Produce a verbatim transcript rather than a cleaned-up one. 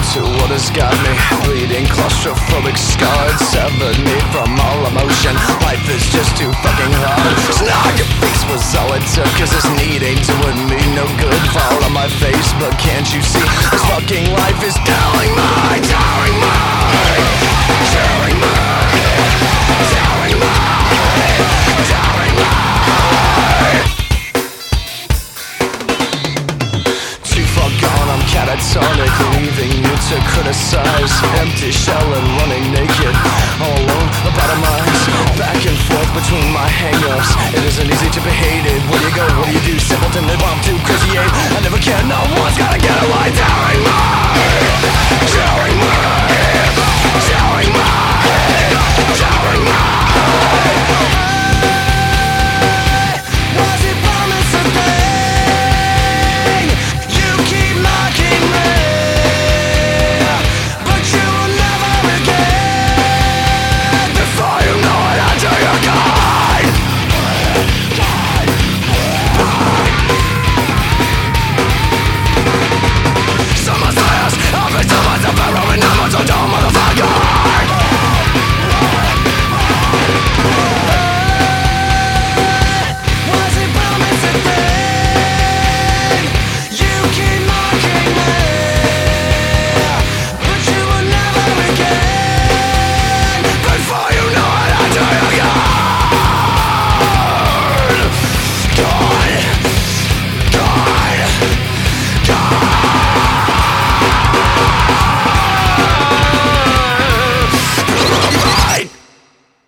to what has got me bleeding, claustrophobic, scarred, severed me from all emotion. Life is just too fucking hard. Snark, your face was all it took, cause this need ain't doing me no good. Fall on my face, but can't you see this fucking life is telling me, telling me, telling me, telling me, telling me. Too far gone, I'm catatonic, leaving you to criticize. Empty shell and running naked, all alone about a mind. Back and forth between my hang-ups. It isn't easy to be hated. Where do you go? What do you do? Simpleton and bumped